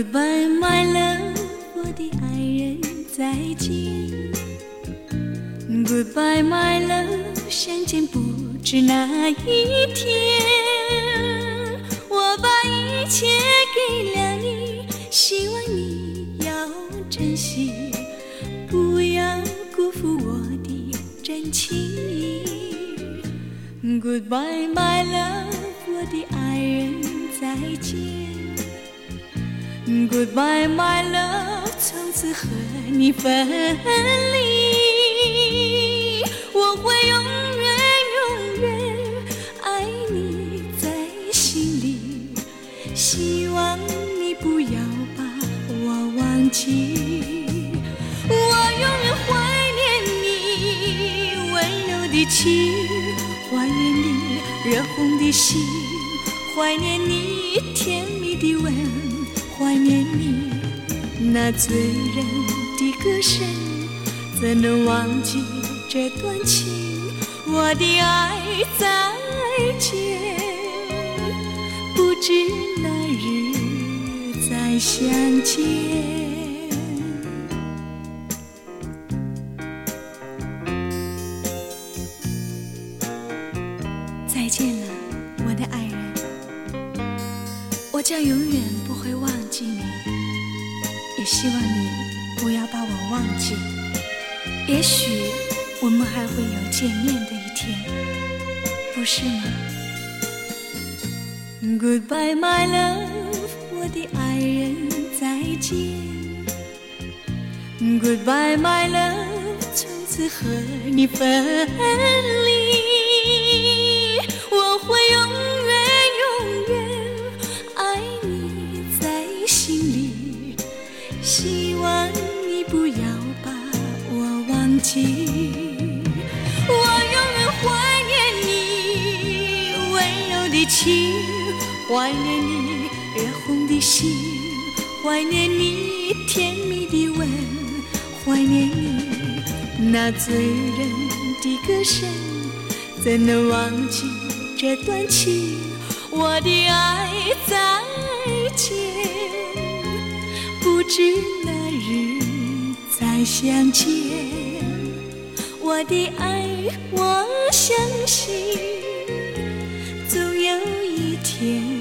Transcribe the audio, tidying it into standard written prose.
Goodbye my love， 我的爱人再见。Goodbye my love， 相见不知哪一天。我把一切给了你，希望你要珍惜，不要辜负我的真情。Goodbye my love， 我的爱人再见。Goodbye my love， 从此和你分离。我会永远永远爱你在心里，希望你不要把我忘记。我永远怀念你温柔的情，怀念你热红的心，怀念你甜蜜的吻，怀念你那醉人的歌声，怎能忘记这段情？我的爱再见，不知哪日再相见。再见了，我的爱人，我将永远不会忘记你，也希望你不要把我忘记。也许我们还会有见面的一天，不是吗？ Goodbye my love， 我的爱人再见。 Goodbye my love， 从此和你分离。我会永远永远爱你在心里，希望你不要把我忘记。我永远怀念你温柔的情，怀念你热红的心，怀念你甜蜜的吻，怀念你那醉人的歌声，怎能忘记这段情？我的爱再见，不知哪日再相见。我的爱，我相信总有一天